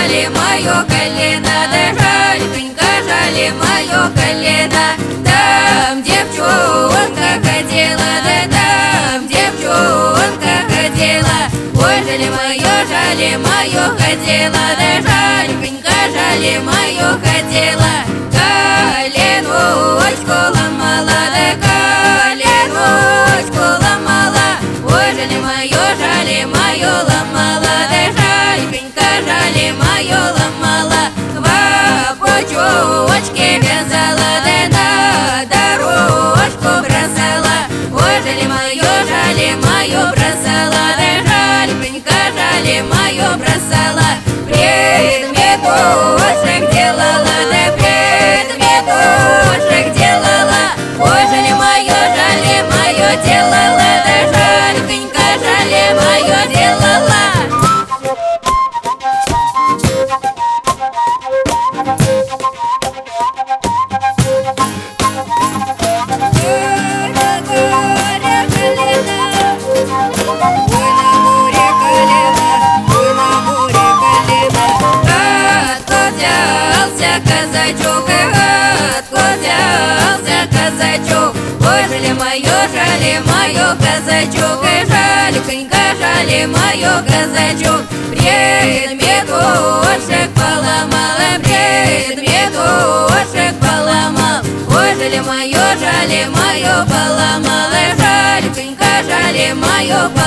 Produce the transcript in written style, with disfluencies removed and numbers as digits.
жали мое колено, да жаль-пенька, жали мое колено. Там девчонка ходила, да там девчонка ходила. Ой, жали мое ходила, да жаль-пенька, жали мое ходила. Коленочку ломала, да коленочку ломала. Ой, жали мое ломала, да жаль-пенька, жали мое ломала. В пучочке вязала, да на дорожку бросала. Ой, жали мое бросала, да жаль-пенька, жали мое бросала. Предметушек делала, да предметушек делала. Ой, жали мое делала, да жаль-пенька, жали мое делала. Казачок, откуда казачок? Ой, жали мое казачок, жаль-пенька, жали мое казачок. Предметушек поломала, предметушек поломал. Ой, жали мое поломала, жаль-пенька, жали мое поломала.